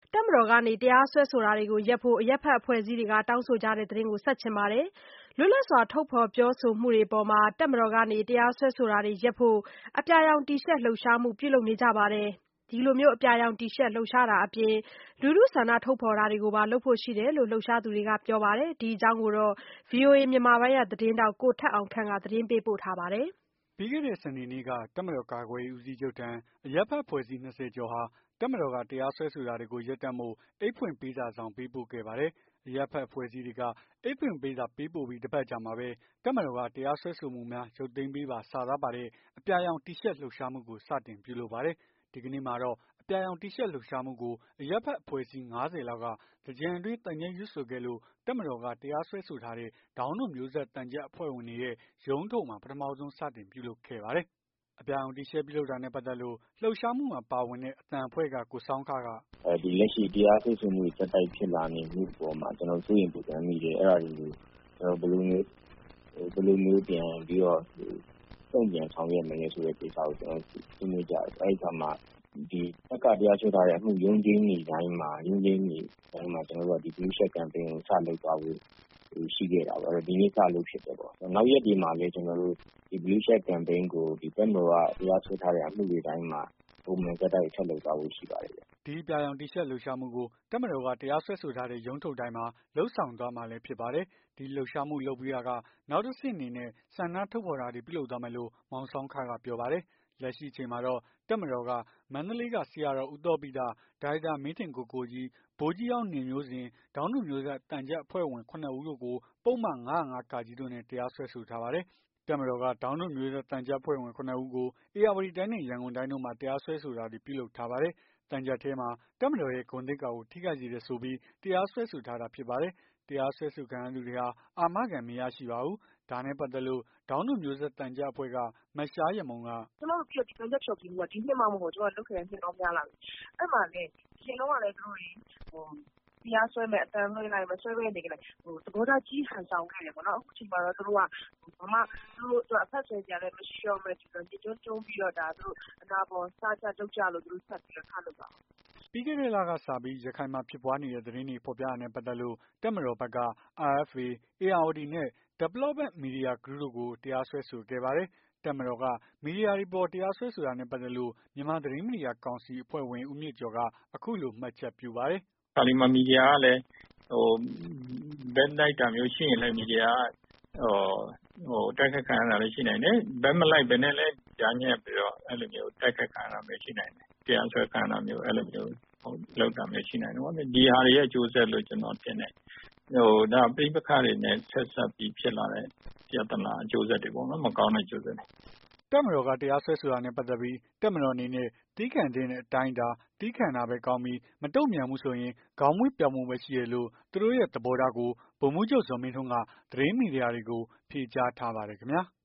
တပ်မတော်ကနေတရားစွဲဆိုတာတွေကိုရပ်ဖို့အရပ်ဘက်အဖွဲ့အစည်းတွေကတောင်းဆိုကြတဲ့သတင်းကိုဆက်ချင်ပါတယ်။ လွတ်လပ်စွာထုတ်ဖော်ပြောဆိုမှုတွေအပေါ်တပ်မတော်ကနေတရားစွဲဆိုတာတွေရပ်ဖို့အပြာရောင်တီရှပ်လှုပ်ရှားမှုပြုလုပ်နေကြပါတယ်။ ဒီလိုအပြာရောင်တီရှပ်လှုပ်ရှားတာအပြင် လူထုဆန္ဒထုတ်ဖော်တာတွေကိုပါလုပ်ဖို့ရှိတယ်လို့လှုပ်ရှားသူတွေကပြောပါတယ်။ ဒီအကြောင်းကိုဗွီအိုအေမြန်မာပိုင်းသတင်းထောက်ကိုထက်အောင်ခန့်ကသတင်းပေးပို့ထားပါတယ်။ပြီးခဲ့တဲ့စနေနေ့ကတပ်မတော်ကာကွယ်ရေးဦးစီးချုပ်ထံ အရပ်ဘက်အဖွဲ့အစည်း 20 ကျော်ဟာ တပ်မတော်ကတရားစွဲဆိုတာတွေကိုရပ်တန့်ဖို့ အိတ်ဖွင့်ပေးစာတစ်စောင်ပေးပို့ခဲ့ပါတယ်။ အရပ်ဘက်အဖွဲ့အစည်းတွေက အိတ်ဖွင့်ပေးစာပေးပို့ပြီးတစ်ပတ်အကြာမှာပဲ တပ်မတော်က တရားစွဲဆိုမှုများရုပ်သိမ်းပေးပါစာသားပါတဲ့ အပြာရောင်တီရှပ်လှုပ်ရှားမှုကို စတင်ပြုလုပ်ပါတယ်။ ဒီကနေ့မှာတော့ အပြာရောင်တီရှပ်လှုပ်ရှားမှုကို အရပ်ဘက်အဖွဲ့အစည်း 50 လောက်က သင်္ကြန်အတွင်း သံချပ်ရွတ်ဆိုခဲ့လို့ တပ်မတော်က တရားစွဲဆိုထားတဲ့ ဒေါင်းတို့မျိုးဆက်သံချပ်အဖွဲ့ဝင်တွေရဲ့ ရုံးထုတ်မှာ ပထမဆုံးစတင်ပြုလုပ်ခဲ့ပါတယ်။ အပြာရောင်တီရှပ်ပြုလုပ်တာနဲ့ပတ်သက်လို့ လှုပ်ရှားမှုမှာပါဝင်တဲ့ အသံအဖွဲ့က ကိုဆောင်းခကဒီလက်ရှိတရားစွဲဆိုမှုတွေဆက်တိုက်ဖြစ်လာနေမှုအပေါ်မှာ စိုးရိမ်ပူပန်မိတယ်။ အဲ့ဒါတွေကိုဘယ်လိုမျိုးပြန်ပြီးတော့တုံ့ပြန်ဆောင်ရွက်မလဲဆိုတဲ့ကိစ္စကိုဆွေးနွေးကြတယ်။ အဲ့ဒီအခါမှာ တပ်ကတရားစွဲထားတဲ့အမှုရုံးချိန်းတွေတိုင်းမှာ ကျွန်တော်တို့ကBlue Shirt Campaign ကိုစလုပ်သွားဖို့ရှိခဲ့တာပေါ့။ ဒီနေ့စလုပ်ဖြစ်တယ်ပေါ့။ နောက်ရက်တွေမှာလည်း Blue Shirt Campaign ကိုတပ်မတော်ကတရားစွဲထားတဲ့အမှုတွေတိုင်းမှာ ပုံမှန်ဆက်တိုက်ဆက်လုပ်သွားဖို့ရှိပါတယ်ဗျ။ဒီအပြာရောင်တီရှပ်လှုပ်ရှားမှုကို တပ်မတော်က တရားစွဲဆိုထားတဲ့ ရုံးထုတ်တိုင်းမှာ လုပ်ဆောင်သွားမှာလည်းဖြစ်ပါတယ်။ ဒီလှုပ်ရှားမှုလုပ်ပြီးတာက နောက်တဆင့်အနေနဲ့ ဆန္ဒထုတ်ဖော်တာတွေပြုလုပ်သွားမယ်လို့ မောင်ဆောင်းခကပြောပါတယ်။ လက်ရှိအချိန်မှာတော့ တပ်မတော်က မန္တလေးက ဆရာတော်ဦးသောဘိတ ဒါရိုက်တာမင်းထင်ကိုကိုကြီး ဗိုလ်ကြီးဟောင်းနေမျိုးဇင် ဒေါင်းတို့မျိုးဆက်သံချပ်အဖွဲ့ဝင် ၇ ဦးတို့ကို ပုဒ်မ ၅၀၅ တို့နဲ့ တရားစွဲဆိုထားပါတယ်။ တပ်မတော်က ဒေါင်းတို့မျိုးဆက်သံချပ်အဖွဲ့ဝင် ၇ ဦးကို ဧရာဝတီတိုင်းနဲ့ ရန်ကုန်တိုင်းတို့မှာ တရားစွဲဆိုတာတွေပြုလုပ်ထားပါတယ်။ သံချပ်ထဲမှာ တပ်မတော်ရဲ့ ဂုဏ်သိက္ခာကို ထိခိုက်စေတယ်ဆိုပြီး တရားစွဲဆိုထားတာဖြစ်ပါတယ်။ တရားစွဲဆိုခံရသူတွေဟာ အာမခံမရရှိပါဘူး။ ဒါနဲ့ပတ်သက်လို့ ဒေါင်းတို့မျိုးဆက်သံချပ်အဖွဲ့က မရှားယမုံကကျမတို့သံချပ်ဖျော်ဖြေမှုက ဒီနှစ်မှမဟုတ်ဘူး လုပ်ခဲ့တာနှစ်ပေါင်းများလာပြီ။ အဲ့မှာလည်းအရင်တုန်းကလည်းသူတို့တွေတရားစွဲမယ်အသံလွှင့်လိုက် မစွဲဘဲနေလိုက် သဘောထားကြီးဟန်ဆောင်ခဲ့တယ်ပေါ့နော်။ အခုချိန်မှာတော့သူတို့ကဘာမှသူတို့အတွက်အဖတ်ဆယ်စရာလည်းမရှိတော့ဘူး။ မြစ်တွန်းတွန်းပြီးတော့သူတို့အနာပေါ်စားကြတုတ်ကြလို့ဆက်ပြီးတော့ထလုပ်တာပါ။ပြီးခဲ့တဲ့လကစပြီး ရခိုင်မှာဖြစ်ပွားနေတဲ့သတင်းတွေဖော်ပြတာနဲ့ပတ်သက်လို့ တပ်မတော်ဘက်က RFA ဧရာဝတီနဲ့ Development Media Group တို့ကို တရားစွဲဆိုခဲ့ပါတယ်။ တပ်မတော်က မီဒီယာတွေအပေါ် တရားစွဲဆိုတာနဲ့ပတ်သက်လို့ မြန်မာသတင်းမီဒီယာကောင်စီအဖွဲ့ဝင် ဦးမြင့်ကျော်က အခုလိုမှတ်ချက်ပြုပါတယ်။ ပါလီမန်မီဒီယာကလည်း ဘက်လိုက်တာမျိုးရှိရင်လည်း မီဒီယာကတိုက်ခိုက်ခံရတာလည်းရှိနိုင်တယ်။ ဘက်မလိုက်ဘဲနဲ့လည်းကြားညှပ်ပြီးတော့ အဲ့လိုမျိုးတိုက်ခိုက်ခံရတာမျိုးရှိနိုင်တယ်။ တရားစွဲခံရတာမျိုး အဲ့လိုမျိုးလုပ်တာမျိုးရှိနိုင်တယ်ပေါ့။ ဒီဟာတွေရဲ့အကျိုးဆက်လို့ကျွန်တော်ထင်တယ်။ ဒါပဋိပက္ခတွေနဲ့ဆက်စပ်ပြီးဖြစ်လာတဲ့ပြဿနာအကျိုးဆက်တွေပေါ့နော် မကောင်းတဲ့အကျိုးဆက်တွေ။တပ်မတော်က တရားစွဲဆိုတာနဲ့ပတ်သက်ပြီး တပ်မတော်အနေနဲ့ သည်းခံသင့်တဲ့အတိုင်းအတာ သည်းခံတာပဲကောင်းပြီး မတုံ့ပြန်ဘူးဆိုရင် ခေါင်းမွေးပြောင်ဖို့ပဲရှိတယ်လို့ သူတို့ရဲ့သဘောထားကို ဗိုလ်မှူးချုပ်ဇော်မင်းထွန်းက သတင်းမီဒီယာတွေကို ဖြေကြားထားပါတယ်ခင်ဗျာ။